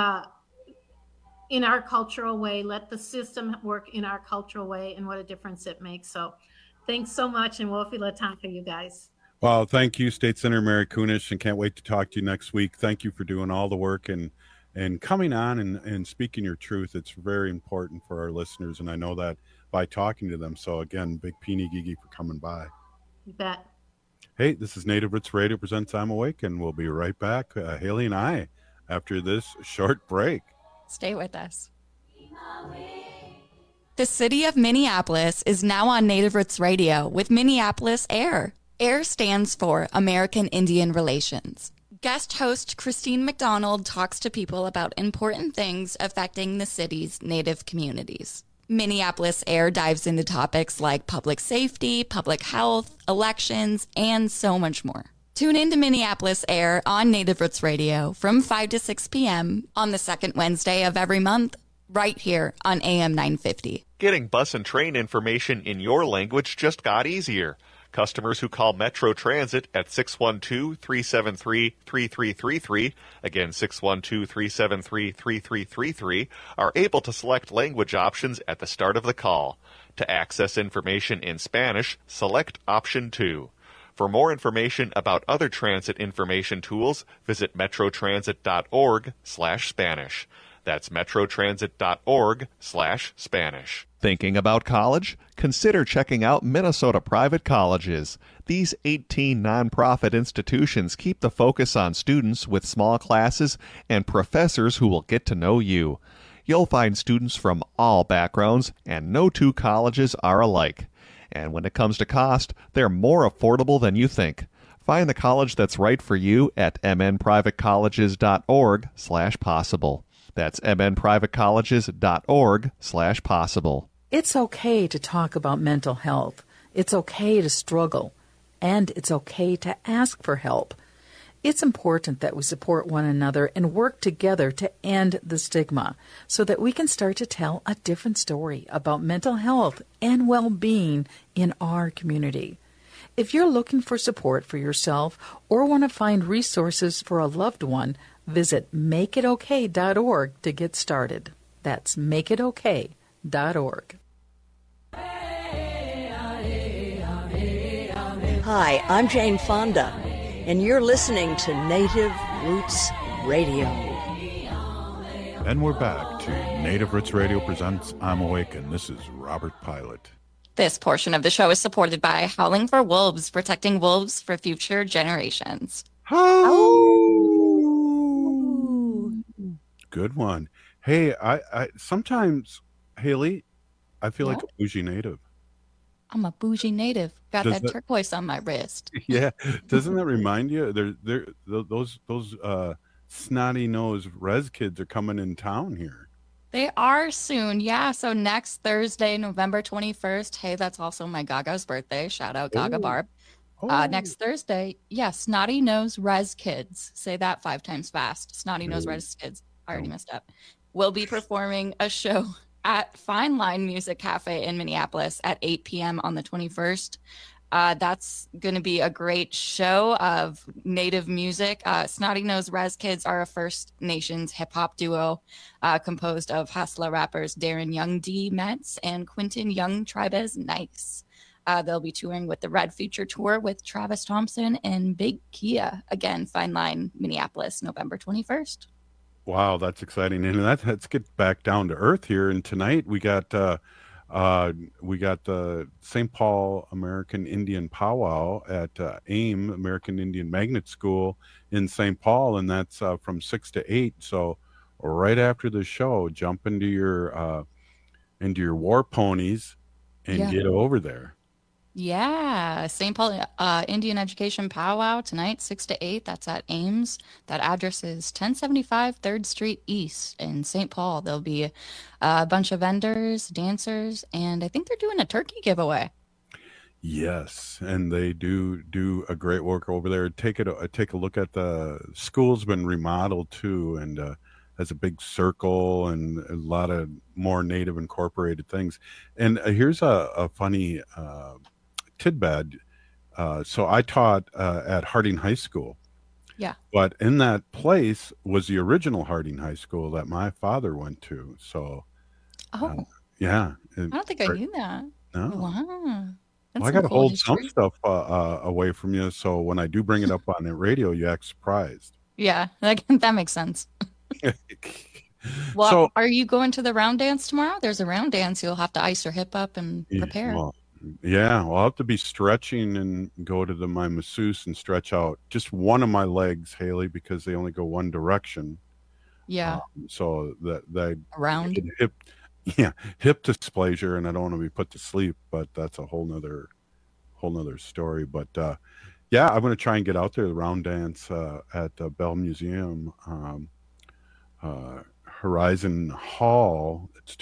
in our cultural way, let the system work in our cultural way, and what a difference it makes. So thanks so much, and Wofi Latanka, you guys. Well, thank you, State Senator Mary Kunesh, and can't wait to talk to you next week. Thank you for doing all the work and coming on and speaking your truth. It's very important for our listeners, and I know that by talking to them. So again, big Peony Gigi for coming by. You bet. Hey, this is Native Roots Radio presents I'm Awake, and we'll be right back, Haley and I, after this short break. Stay with us. The city of Minneapolis is now on Native Roots Radio with Minneapolis Air. AIR stands for American Indian Relations. Guest host Christine McDonald talks to people about important things affecting the city's Native communities. Minneapolis Air dives into topics like public safety, public health, elections, and so much more. Tune in to Minneapolis Air on Native Roots Radio from 5 to 6 p.m. on the second Wednesday of every month, right here on AM 950. Getting bus and train information in your language just got easier. Customers who call Metro Transit at 612-373-3333, again 612-373-3333, are able to select language options at the start of the call. To access information in Spanish, select option 2. For more information about other transit information tools, visit metrotransit.org/Spanish. That's metrotransit.org/Spanish. Thinking about college? Consider checking out Minnesota Private Colleges. These 18 nonprofit institutions keep the focus on students with small classes and professors who will get to know you. You'll find students from all backgrounds, and no two colleges are alike. And when it comes to cost, they're more affordable than you think. Find the college that's right for you at mnprivatecolleges.org/possible. That's mnprivatecolleges.org/possible. It's okay to talk about mental health. It's okay to struggle. And it's okay to ask for help. It's important that we support one another and work together to end the stigma so that we can start to tell a different story about mental health and well-being in our community. If you're looking for support for yourself or want to find resources for a loved one, visit makeitokay.org to get started. That's makeitokay.org. Hi, I'm Jane Fonda, and you're listening to Native Roots Radio. And we're back to Native Roots Radio presents I'm Awakened. This is Robert Pilot. This portion of the show is supported by Howling for Wolves, protecting wolves for future generations. Good one. Hey, I sometimes, Haley, I feel like a bougie native. I'm a bougie native. Got Does that turquoise on my wrist. Yeah, doesn't that remind you? Those snotty nosed res kids are coming in town here. They are soon, yeah. So next Thursday, November 21st. Hey, that's also my Gaga's birthday. Shout out Gaga Barb. Next Thursday, Snotty Nose Res Kids. Say that 5 times fast. Snotty Nose Res Kids. I already messed up. We'll be performing a show at Fine Line Music Cafe in Minneapolis at 8 p.m. on the 21st. That's going to be a great show of Native music. Snotty Nose Res Kids are a First Nations hip-hop duo composed of Hassla rappers Darren Young D. Metz and Quentin Young Tribez Nice. They'll be touring with the Red Future Tour with Travis Thompson and Big Kia. Again, Fine Line, Minneapolis, November 21st. Wow, that's exciting. And let's get back down to earth here. And tonight we got the St. Paul American Indian Powwow at AIM, American Indian Magnet School in St. Paul, and that's from 6 to 8. So right after the show, jump into your war ponies and get over there. Yeah, St. Paul Indian Education Powwow tonight, 6 to 8. That's at Ames. That address is 1075 3rd Street East in St. Paul. There'll be a bunch of vendors, dancers, and I think they're doing a turkey giveaway. Yes, and they do a great work over there. Take a look at the school's been remodeled too, and has a big circle and a lot of more Native incorporated things. And here's a funny tidbit. So I taught at Harding High School. Yeah. But in that place was the original Harding High School that my father went to. So, yeah. I don't think I knew that. No. Wow. Well, I got to hold some stuff away from you. So when I do bring it up on the radio, you act surprised. Yeah, that makes sense. Well, so, are you going to the round dance tomorrow? There's a round dance. You'll have to ice your hip up and prepare. Well, I'll have to be stretching and go to my masseuse and stretch out just one of my legs, Haley, because they only go one direction. Yeah. So that around hip dysplasia, and I don't want to be put to sleep, but that's a whole nother story. But I'm going to try and get out there, the round dance at the Bell Museum. Horizon Hall, it's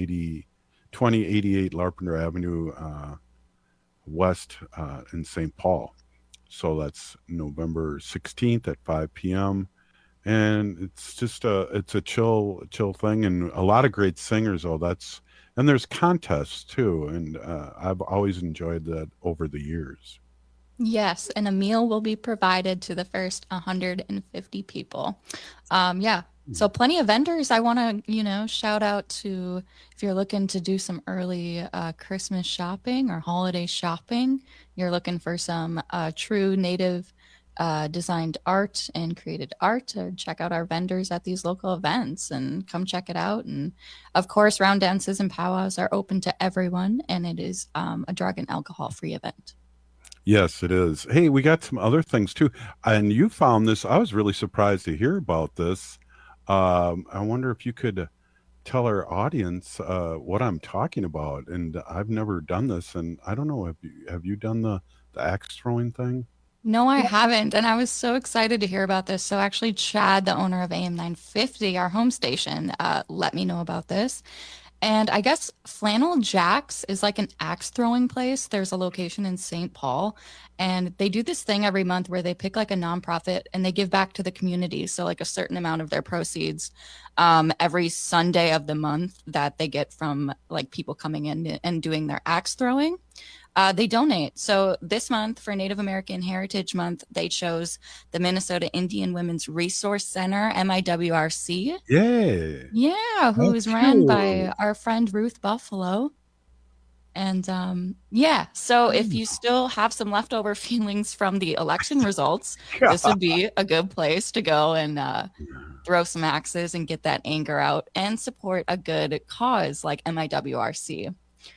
2088 Larpenteur Avenue West in St. Paul. So that's November 16th at 5 p.m. And it's just it's a chill thing, and a lot of great singers. And there's contests too, and I've always enjoyed that over the years. Yes, and a meal will be provided to the first 150 people. So plenty of vendors. I want to, shout out to, if you're looking to do some early Christmas shopping or holiday shopping, you're looking for some true Native designed art and created art, to check out our vendors at these local events and come check it out. And of course, round dances and powwows are open to everyone, and it is a drug and alcohol free event. Yes, it is. Hey, we got some other things too. And you found this. I was really surprised to hear about this. I wonder if you could tell our audience what I'm talking about. And I've never done this, and I don't know, have you done the axe throwing thing? No, I haven't. And I was so excited to hear about this. So actually, Chad, the owner of AM 950, our home station, let me know about this. And I guess Flannel Jack's is like an axe throwing place. There's a location in St. Paul, and they do this thing every month where they pick like a nonprofit and they give back to the community. So like a certain amount of their proceeds every Sunday of the month that they get from like people coming in and doing their axe throwing. They donate. So this month for Native American Heritage Month, they chose the Minnesota Indian Women's Resource Center, MIWRC. Yay. Yeah, who is ran by our friend Ruth Buffalo. And so if you still have some leftover feelings from the election results, this would be a good place to go and throw some axes and get that anger out and support a good cause like MIWRC.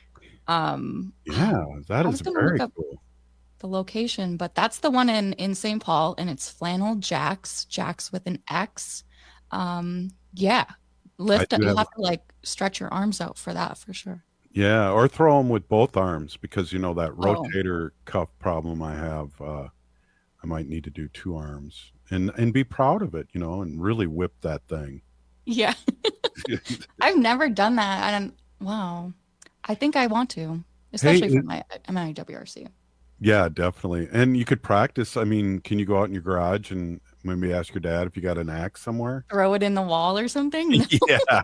That is very cool. The location, but that's the one in St. Paul, and it's Flannel Jack's with an X. You'll have to like stretch your arms out for that for sure. Yeah, or throw them with both arms, because that rotator cuff problem I have. I might need to do 2 arms and be proud of it, and really whip that thing. Yeah, I've never done that. Wow. I think I want to, especially for my MIWRC. Yeah, definitely. And you could practice. I mean, can you go out in your garage and maybe ask your dad if you got an axe somewhere? Throw it in the wall or something? No. Yeah.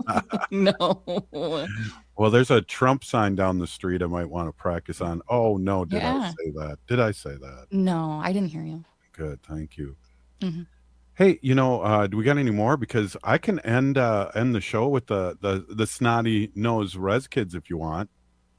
No. Well, there's a Trump sign down the street I might want to practice on. Oh, no. Did I say that? Did I say that? No, I didn't hear you. Good. Thank you. Mm-hmm. Hey, do we got any more? Because I can end the show with the snotty nose res kids if you want.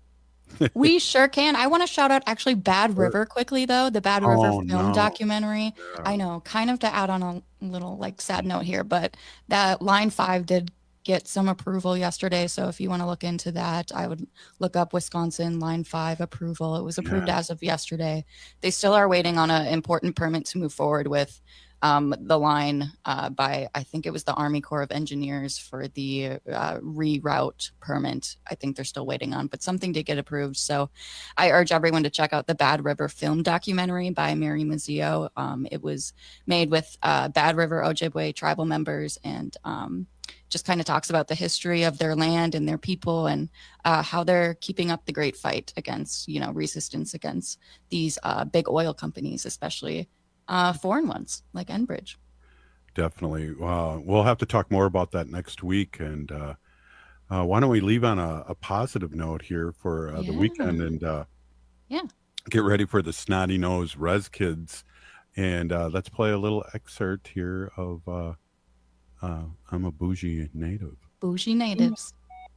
We sure can. I want to shout out actually Bad River quickly though, the Bad River film documentary. Yeah. I know, kind of to add on a little like sad note here, but that Line 5 did get some approval yesterday. So if you want to look into that, I would look up Wisconsin Line 5 approval. It was approved as of yesterday. They still are waiting on an important permit to move forward with the line by, I think it was the Army Corps of Engineers for the reroute permit. I think they're still waiting on, but something did get approved. So I urge everyone to check out the Bad River film documentary by Mary Mazzio. It was made with Bad River Ojibwe tribal members, and just kind of talks about the history of their land and their people, and how they're keeping up the great fight against, resistance against these big oil companies, especially foreign ones like Enbridge. Definitely. We'll have to talk more about that next week. And why don't we leave on a positive note here for the weekend, and get ready for the snotty nose res kids. And let's play a little excerpt here of I'm a Bougie Native. Bougie Natives.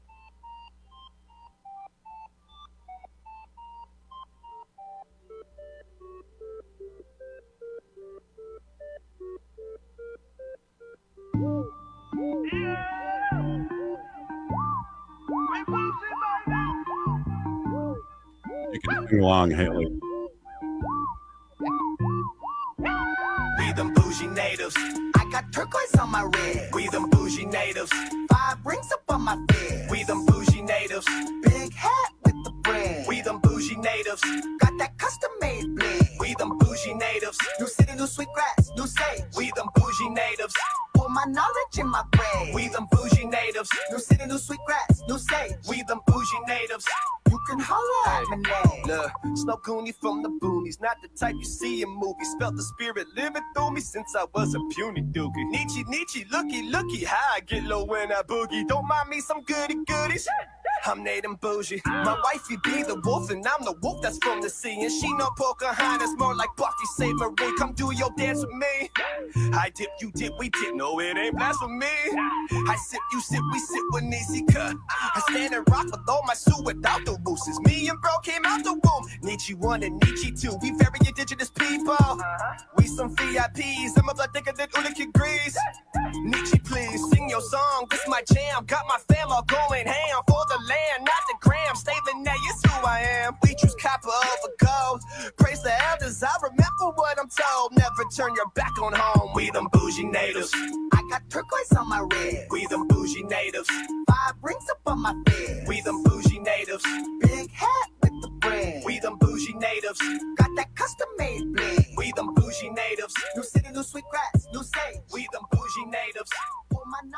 You can sing along, Haley. We them bougie natives. I got turquoise on my red. We them bougie natives. 5 rings up on my bed. We them bougie natives. Big hat with the brand. We them bougie natives. Got that custom made blend. We them bougie natives. New city, new sweet grass, new sage. We them bougie natives. Pour my knowledge in my brain. We them bougie natives. New city, new sweet grass, new sage. We them bougie natives. You can holler at my name. Look, Snow Cooney from the boonies. Not the type you see in movies. Felt the spirit living through me since I was a puny dookie. Nietzsche, looky, how I get low when I boogie. Don't mind me some goodies. I'm Native Bougie. My wifey be the wolf, and I'm the wolf that's from the sea. And she no Pocahontas, more like Buffy Saint Marie. Come do your dance with me. I dip, you dip, we dip. No, it ain't blasphemy. I sip, you sip, we sip with Nietzsche cut. I stand and rock with all my suit without the roosters. Me and bro came out the womb. Nietzsche 1 and Nietzsche 2. We very indigenous people. We some VIPs. I'm a blood thicker than Ulick Grease. Nietzsche, please sing your song. This my jam. Got my fam all going ham for the land, not the gram. Staving there is who I am. We choose copper over gold. Praise the elders. I remember what I'm told. Never turn your back on home. We them bougie natives. I got turquoise on my red. We them bougie natives. 5 rings up on my bed. We them bougie natives. Big hat with the brand. We them bougie natives. Got that custom made blend. We them bougie natives. New city, new sweet grass, new sage. We them bougie natives. For my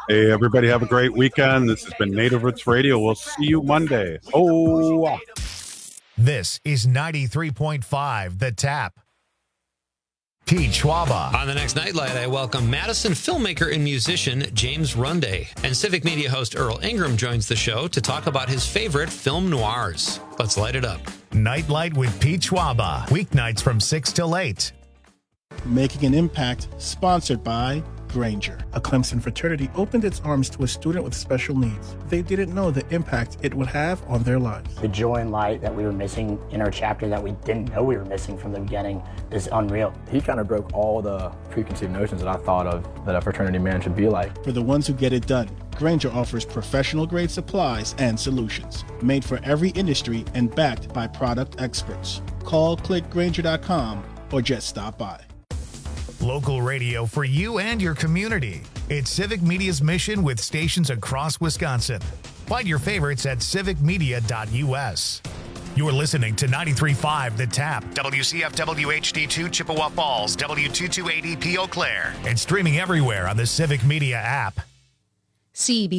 Hey, everybody, have a great weekend. This has been Native Roots Radio. We'll see you Monday. Oh, This is 93.5 The Tap. Pete Schwaba. On the next Nightlight, I welcome Madison filmmaker and musician James Runday. And Civic Media host Earl Ingram joins the show to talk about his favorite film noirs. Let's light it up. Nightlight with Pete Schwaba. Weeknights from 6 till 8. Making an Impact, sponsored by Granger. A Clemson fraternity opened its arms to a student with special needs. They didn't know the impact it would have on their lives. The joy and light that we were missing in our chapter that we didn't know we were missing from the beginning is unreal. He kind of broke all the preconceived notions that I thought of that a fraternity man should be like. For the ones who get it done, Granger offers professional-grade supplies and solutions, made for every industry and backed by product experts. Call clickgranger.com or just stop by. Local radio for you and your community. It's Civic Media's mission with stations across Wisconsin. Find your favorites at civicmedia.us. You're listening to 93.5 The Tap, WCFW HD2 Chippewa Falls, W228EP Eau Claire, and streaming everywhere on the Civic Media app. CB